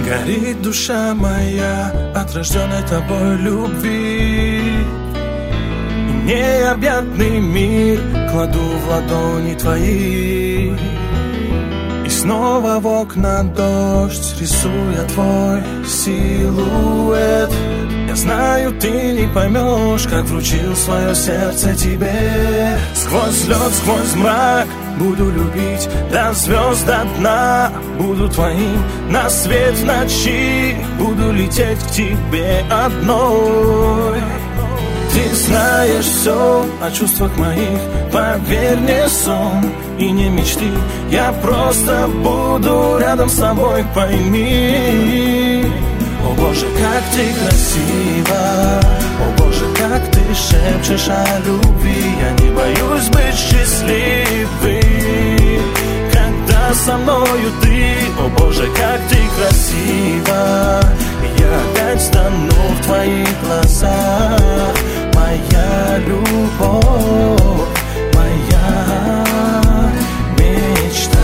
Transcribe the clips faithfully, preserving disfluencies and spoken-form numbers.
Горит душа моя от рожденной тобой любви. Необъятный мир кладу в ладони твои, и снова в окна дождь, рисуя твой силуэт. Я знаю, ты не поймешь, как вручил свое сердце тебе. Сквозь лед, сквозь мрак буду любить до звезд, до дна. Буду твоим на свет в ночи, буду лететь к тебе одной. Ты знаешь все о чувствах моих, поверь, не сон и не мечты. Я просто буду рядом с тобой, пойми. О Боже, как ты красива, о Боже, как ты шепчешь о любви. Я не боюсь быть счастливым, когда со мною ты. О Боже, как ты красива, я опять тону в твоих глазах. Моя любовь, моя мечта.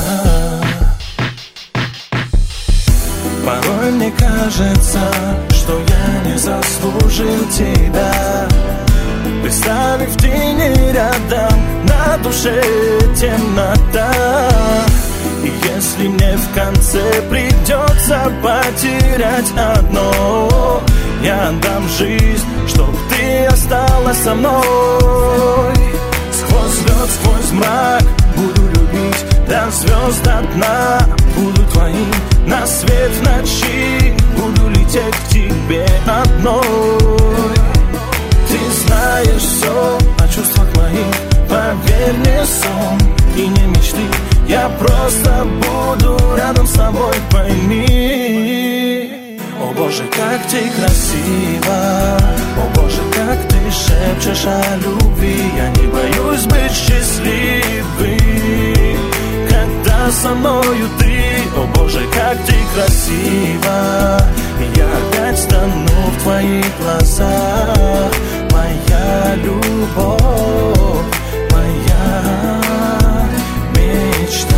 Порой мне кажется, что я не заслужил тебя. Представив ты не рядом, на душе темнота. И если мне в конце придется потерять одно, я отдам жизнь, чтоб ты осталась со мной. Сквозь лед, сквозь мрак буду любить до звезд, до дна. Буду твоим на свет в ночи, буду лететь к тебе одной. Ты знаешь все о чувствах моих, поверь, не сон и не мечты. Я просто буду рядом с тобой, пойми. О Боже, как ты красива, о Боже, как ты шепчешь о любви. Я не боюсь быть счастливым, когда со мною ты. О Боже, как ты красива, я опять тону в твоих глазах. Моя любовь, моя мечта.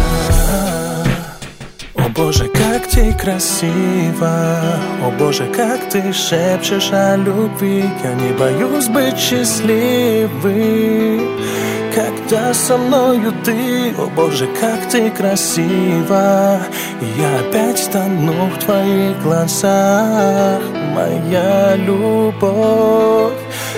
О Боже, как ты красива, о Боже, как ты шепчешь о любви. Я не боюсь быть счастливым, когда со мною ты. О Боже, как ты красива, я опять тону в твоих глазах. Моя любовь,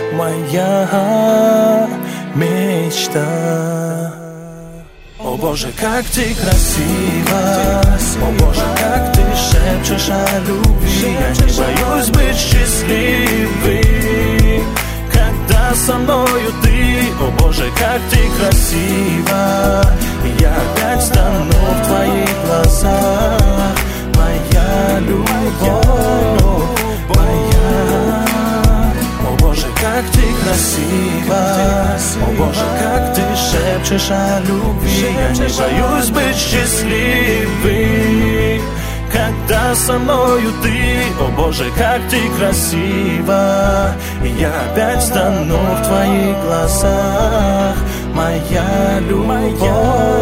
моя мечта. О Боже, как ты красива, о Боже, как ты шепчешь о любви. Я не боюсь быть счастливым, когда со мною ты. О Боже, как ты красива, я опять тону в твоих глазах. Моя любовь, моя. О Боже, как ты красива, о Боже, как ты шепчешь о любви. Я не боюсь быть счастливым, когда со мною ты. О Боже, как ты красива, я опять тону в твоих глазах. Моя любовь.